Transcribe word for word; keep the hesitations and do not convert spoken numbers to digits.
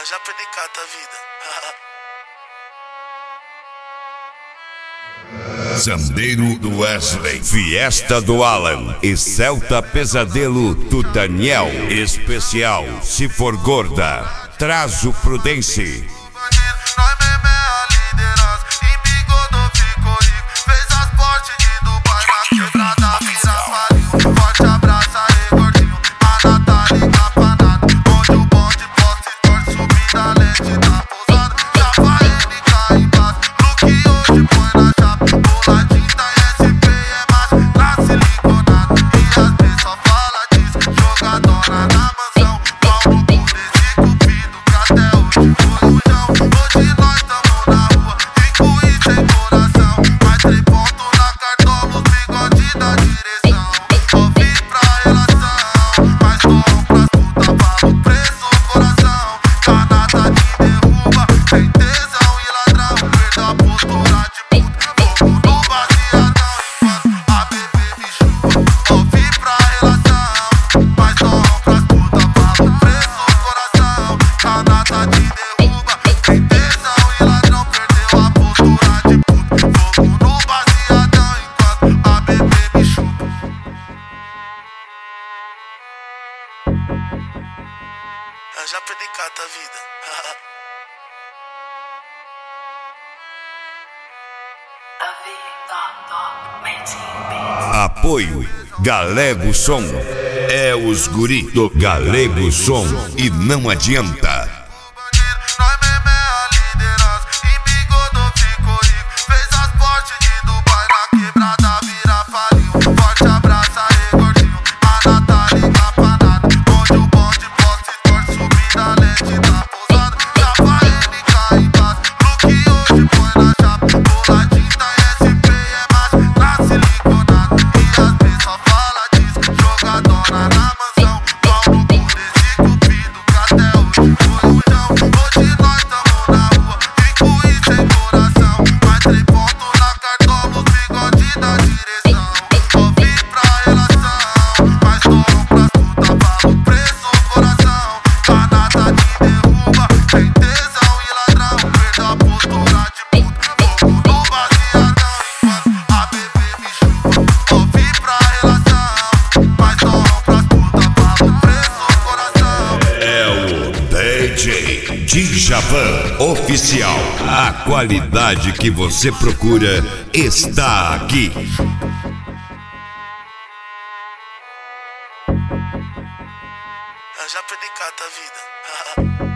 Eu já perdi cata vida. Zandeiro do Wesley, Fiesta do Alan e Celta Pesadelo do Daniel. Especial Se For Gorda, traz o Prudence. Eu já perdi cata vida. Apoio Galego Som. É os guri do Galego Som e não adianta. Djavan Oficial, a qualidade que você procura está aqui. Eu já perdi cata vida.